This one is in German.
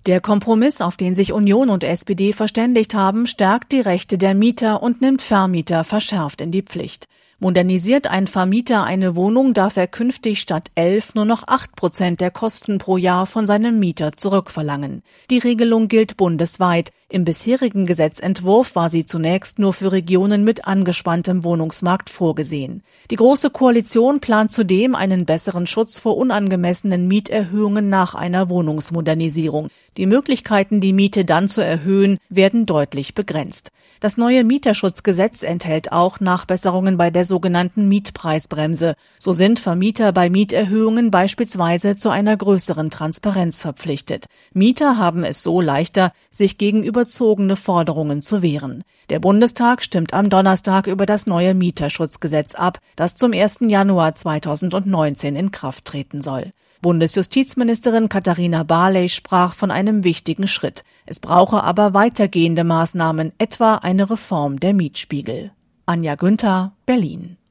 Der Kompromiss, auf den sich Union und SPD verständigt haben, stärkt die Rechte der Mieter und nimmt Vermieter verschärft in die Pflicht. Modernisiert ein Vermieter eine Wohnung, darf er künftig statt 11 nur noch 8% der Kosten pro Jahr von seinem Mieter zurückverlangen. Die Regelung gilt bundesweit. Im bisherigen Gesetzentwurf war sie zunächst nur für Regionen mit angespanntem Wohnungsmarkt vorgesehen. Die Große Koalition plant zudem einen besseren Schutz vor unangemessenen Mieterhöhungen nach einer Wohnungsmodernisierung. Die Möglichkeiten, die Miete dann zu erhöhen, werden deutlich begrenzt. Das neue Mieterschutzgesetz enthält auch Nachbesserungen bei der sogenannten Mietpreisbremse. So sind Vermieter bei Mieterhöhungen beispielsweise zu einer größeren Transparenz verpflichtet. Mieter haben es so leichter, sich gegen überzogene Forderungen zu wehren. Der Bundestag stimmt am Donnerstag über das neue Mieterschutzgesetz ab, das zum 1. Januar 2019 in Kraft treten soll. Bundesjustizministerin Katharina Barley sprach von einem wichtigen Schritt. Es brauche aber weitergehende Maßnahmen, etwa eine Reform der Mietspiegel. Anja Günther, Berlin.